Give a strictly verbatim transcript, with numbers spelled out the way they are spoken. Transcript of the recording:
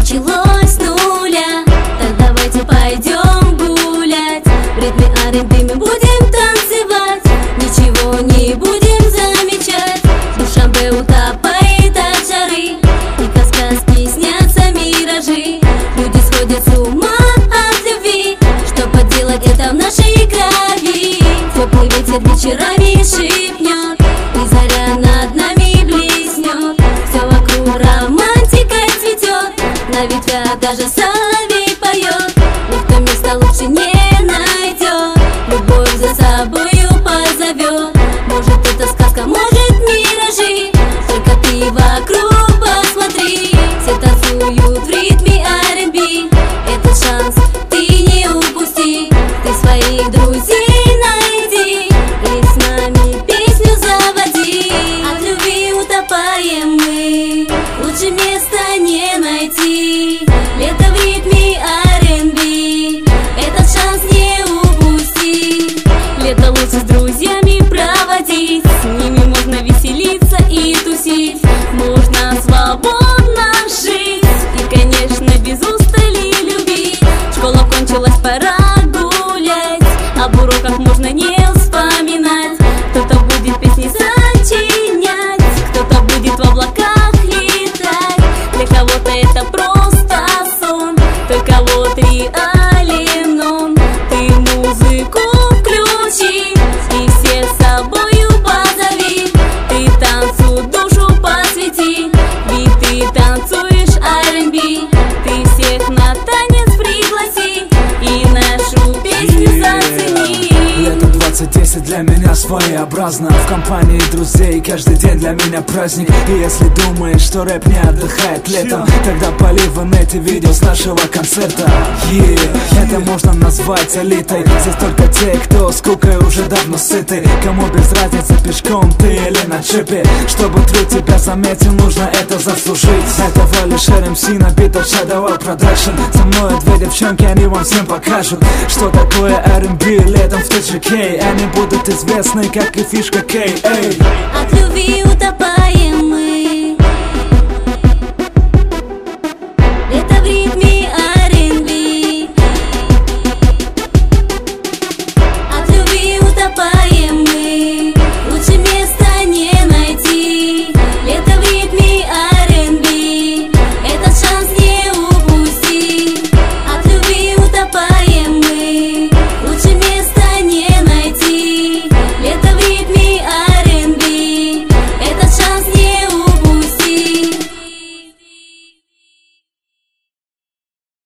началось с нуля. Так давайте пойдем гулять, в ритме ар энд би мы будем танцевать, ничего не будем замечать. Душа бэ утопает от жары, только сказки снятся миражи. Люди сходят с ума от любви, что поделать, это в нашей крови. Теплый ветер вечерами шепнет, и заря над нами блеснет. Все вокруг романтикой цветет, на ветвях даже соловей поет. Никто места лучше не найдет, любовь за собою позовет. Может это сказка, может миражи, только ты вокруг посмотри. Все танцуют в ритме ар энд би, этот шанс ты не упусти. Ты своих друзей найди и с нами песню заводи. От любви утопаем мы, лучше места не найти. Лето в ритме ар энд би, этот шанс не упусти. Лето лучше с друзьями проводить, с ними можно веселиться и тусить, можно свободно жить и, конечно, без устали любить. Школа кончилась, пора гулять, об уроках можно не вспоминать. Кто-то будет песни сочинять, кто-то будет в облаках летать. Для кого-то это просто сон, только вот реален он. Ты музыку включи и все с собою позови. Ты танцу душу посвяти, ведь ты танцуешь ар энд би. Ты всех на танец пригласи и нашу песню зацени. Лето двадцать десять для меня своеобразно, в компании друзей каждый день для меня праздник. И если думаешь, что рэп не отдыхает летом, тогда пали в инете видео с нашего концерта. Yeah. Это можно назвать элитой, здесь только те, кто скукой уже давно сыты. Кому без разницы, пешком ты или на джипе, чтобы труд тебя заметил, нужно это заслужить. Это Валишер эм си на бит от Shadow Production. Со мной две девчонки, они вам всем покажут, что такое ар энд би летом в ти джи кей. Они будут известны, как и фишка Кей. От любви утопаем мы,